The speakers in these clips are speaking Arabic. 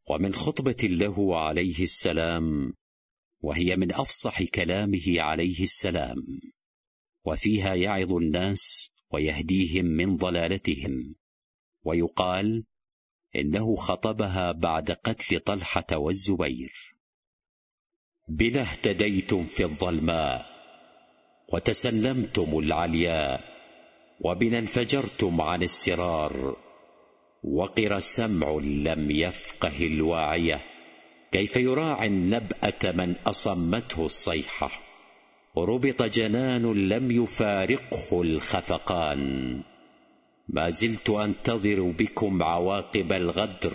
ومن خطبة له عليه السلام، وهي من أفصح كلامه عليه السلام، وفيها يعظ الناس ويهديهم من ضلالتهم. ويقال إنه خطبها بعد قتل طلحة والزبير. بنا اهتديتم في الظلماء وتسلمتم العلياء، وبنا انفجرتم عن السرار، وقر سمع لم يفقه الواعية، كيف يراعي النبأة من أصمته الصيحة، ربط جنان لم يفارقه الخفقان، ما زلت أنتظر بكم عواقب الغدر،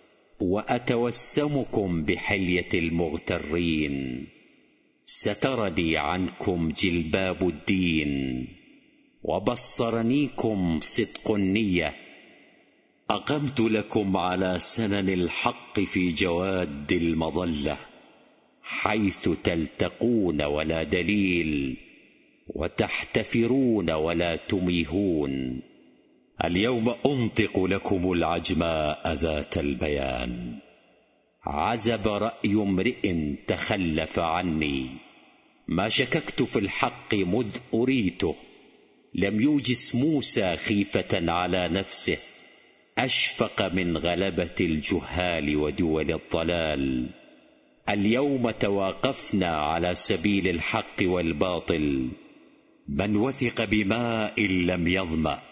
وأتوسمكم بحلية المغترين، سترني عنكم جلباب الدين، وبصرنيكم صدق النية، أقمت لكم على سنن الحق في جواد المظلة، حيث تلتقون ولا دليل، وتحتفرون ولا تميهون. اليوم أنطق لكم العجماء ذات البيان، عزب رأي امرئ تخلف عني، ما شككت في الحق مذ أريته، لم يوجس موسى خيفة على نفسه، أشفق من غلبة الجهال ودول الضلال. اليوم تواقفنا على سبيل الحق والباطل، من وثق بماء لم يظمأ،